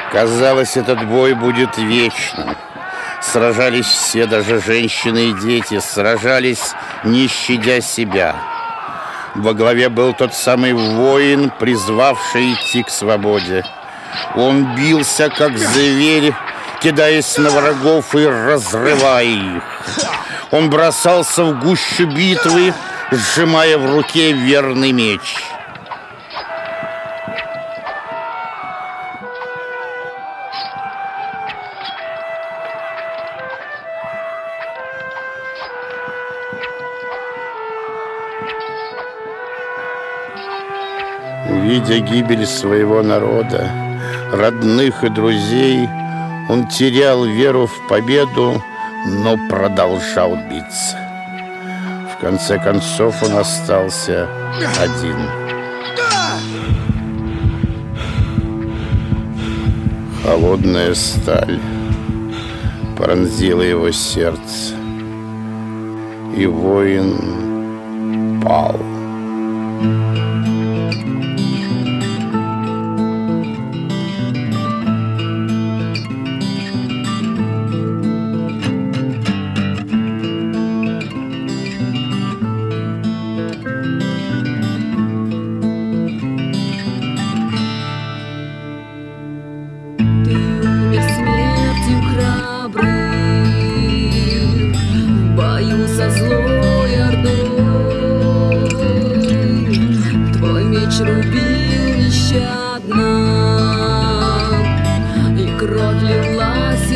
Казалось, этот бой будет вечным. Сражались все, даже женщины и дети, сражались, не щадя себя. Во главе был тот самый воин, призвавший идти к свободе. Он бился, как зверь, кидаясь на врагов и разрывая их. Он бросался в гущу битвы, сжимая в руке верный меч. Видя гибель своего народа, родных и друзей, он терял веру в победу, но продолжал биться. В конце концов он остался один. Холодная сталь пронзила его сердце, и воин пал. Рубил нещадно, и кровь лилась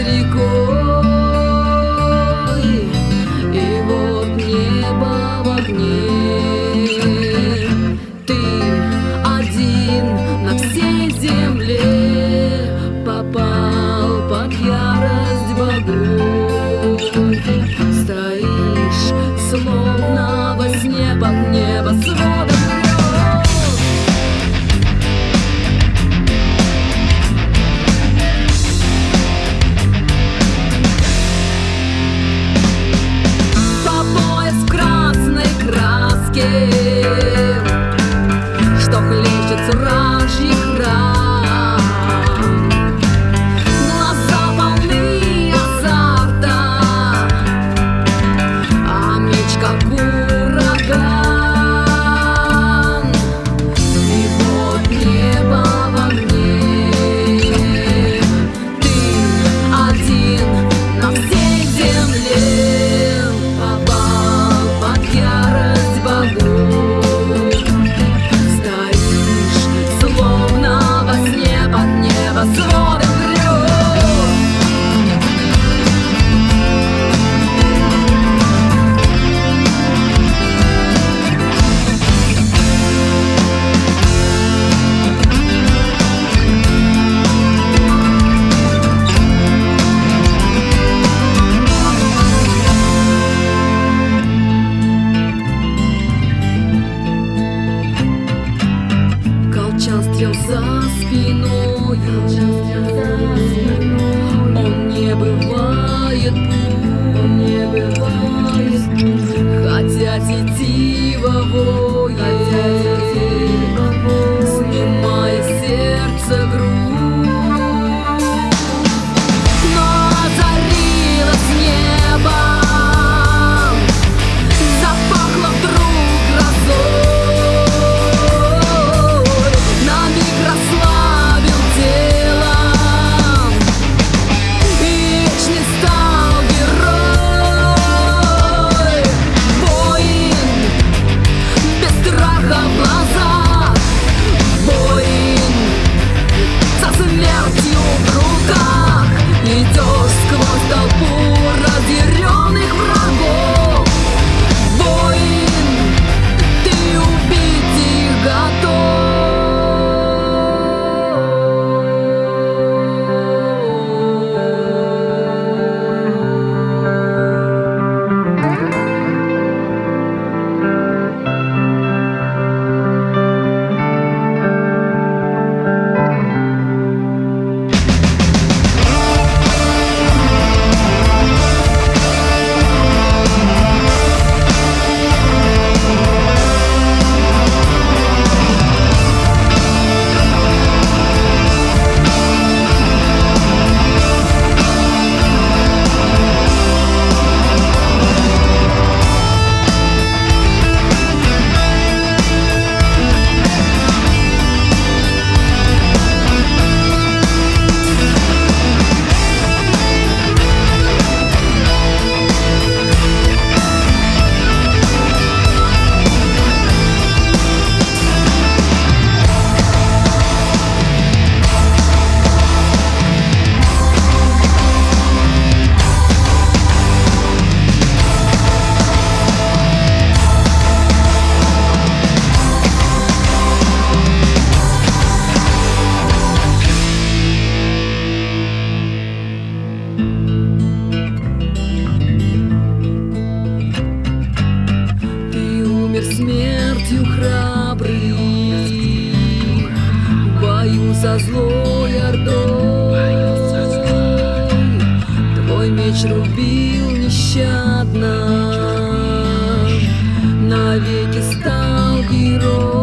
рекой, и вот небо в огне. Ты один на всей земле попал под ярость богов. Стоишь, словно во сне под небосводом. Что хлещет с вражьих ран, глаза полны азарта, а меч как ураган. И вот небо в огне. Ты один на всей земле попал под ярость богов. Стрел за спиною, он не бывает пуст, хотят идти во войне, снимая сердце грудь. Но озарилось небо, запахло вдруг грозой. со злой ордой. Твой меч рубил нещадно, навеки стал герой.